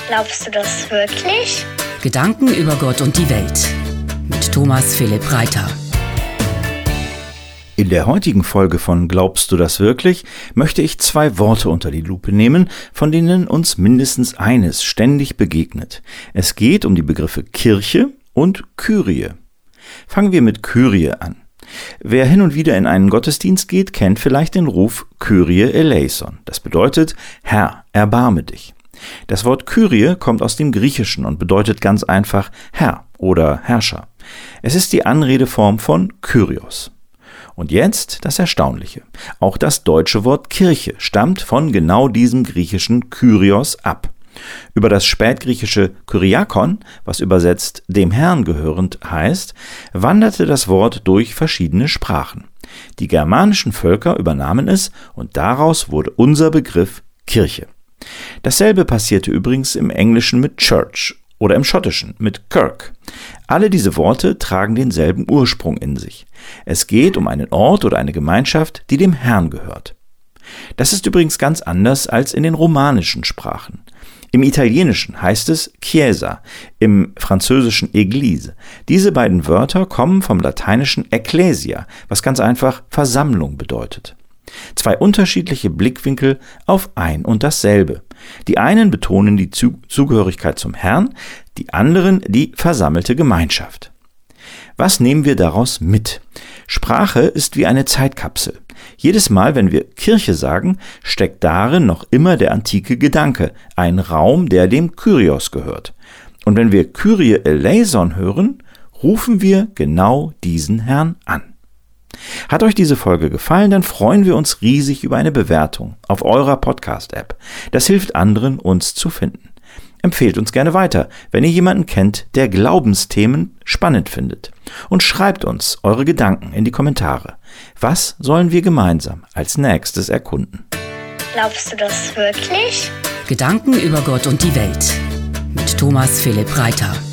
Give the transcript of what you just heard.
Glaubst du das wirklich? Gedanken über Gott und die Welt mit Thomas Philipp Reiter. In der heutigen Folge von Glaubst du das wirklich? Möchte ich 2 Worte unter die Lupe nehmen, von denen uns mindestens eines ständig begegnet. Es geht um die Begriffe Kirche und Kyrie. Fangen wir mit Kyrie an. Wer hin und wieder in einen Gottesdienst geht, kennt vielleicht den Ruf Kyrie eleison. Das bedeutet, Herr, erbarme dich. Das Wort Kyrie kommt aus dem Griechischen und bedeutet ganz einfach Herr oder Herrscher. Es ist die Anredeform von Kyrios. Und jetzt das Erstaunliche. Auch das deutsche Wort Kirche stammt von genau diesem griechischen Kyrios ab. Über das spätgriechische Kyriakon, was übersetzt dem Herrn gehörend heißt, wanderte das Wort durch verschiedene Sprachen. Die germanischen Völker übernahmen es und daraus wurde unser Begriff Kirche. Dasselbe passierte übrigens im Englischen mit Church oder im Schottischen mit Kirk. Alle diese Worte tragen denselben Ursprung in sich. Es geht um einen Ort oder eine Gemeinschaft, die dem Herrn gehört. Das ist übrigens ganz anders als in den romanischen Sprachen. Im Italienischen heißt es Chiesa, im Französischen Église. Diese beiden Wörter kommen vom lateinischen Ecclesia, was ganz einfach Versammlung bedeutet. 2 unterschiedliche Blickwinkel auf ein und dasselbe. Die einen betonen die Zugehörigkeit zum Herrn, die anderen die versammelte Gemeinschaft. Was nehmen wir daraus mit? Sprache ist wie eine Zeitkapsel. Jedes Mal, wenn wir Kirche sagen, steckt darin noch immer der antike Gedanke, ein Raum, der dem Kyrios gehört. Und wenn wir Kyrie eleison hören, rufen wir genau diesen Herrn an. Hat euch diese Folge gefallen, dann freuen wir uns riesig über eine Bewertung auf eurer Podcast-App. Das hilft anderen, uns zu finden. Empfehlt uns gerne weiter, wenn ihr jemanden kennt, der Glaubensthemen spannend findet. Und schreibt uns eure Gedanken in die Kommentare. Was sollen wir gemeinsam als nächstes erkunden? Glaubst du das wirklich? Gedanken über Gott und die Welt mit Thomas Philipp Reiter.